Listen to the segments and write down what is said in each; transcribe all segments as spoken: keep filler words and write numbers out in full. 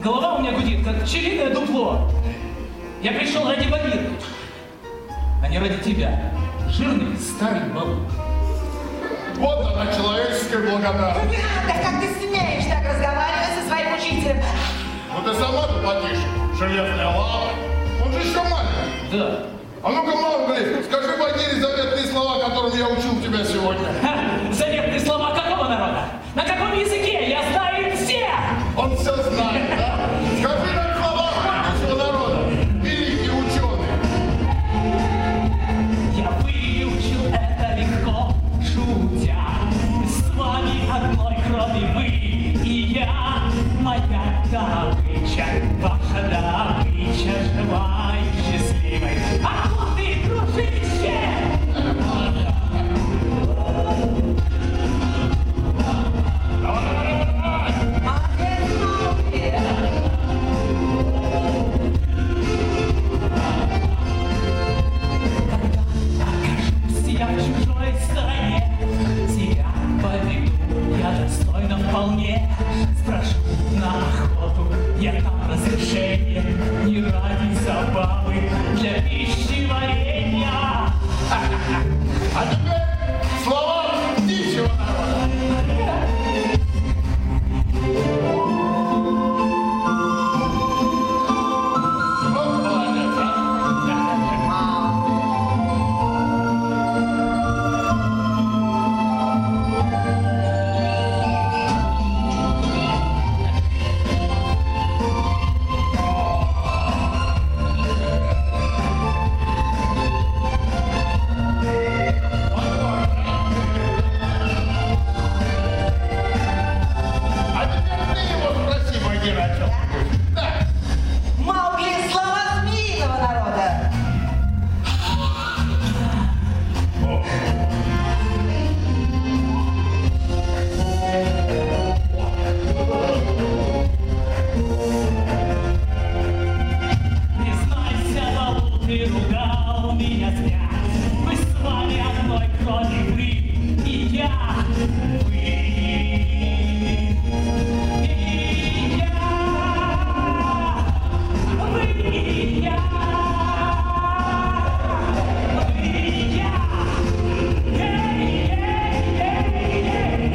Голова у меня гудит, как пчелиное дупло. Я пришел ради Багиры, а не ради тебя, жирный старый балу. Вот она, человеческая благодарность. Да как ты смеешь так разговаривать со своим учителем? Ну ты сама-то потише, железная лава. Он же еще маленький. Да. А ну-ка, Маугли, скажи Багире заветные слова, которым я учил тебя сегодня. Ха, заветные слова какого народа? На каком языке? Я знаю их все! Он все знает, да? Скажи нам слова будущего народа, великий ученый. Я выучил это легко, шутя. С вами одной крови вы и я. Моя добыча, ваша добыча, живая и счастливой. А вот и дружище! Я в чужой стороне, тебя поведу, я достойна вполне. Спрошу на охоту, я там разрешение, не ради забавы, для пищи варенья. А теперь слова птичьего народа. Вот молодец, а? А теперь ты его спроси, Багира, о чем ты будешь. Да. Маугли, слова змеиного народа. Признайся, Балу, ты ругал меня зря. Мы с вами одной крови, вы и я. Вы и я. Вы и я. Вы и я. Эй, эй, эй, эй.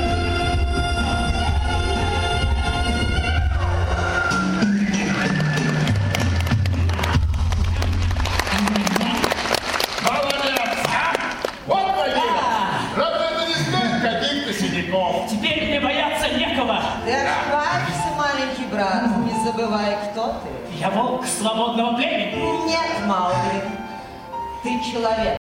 Молодец, а? Вот Багира. Разве это не стоит каких-то синяков? Теперь мне бояться некого. Ты ошибаешься, маленький брат, не забывай, кто ты. Я волк свободного племени. Нет, Маугли, ты человек.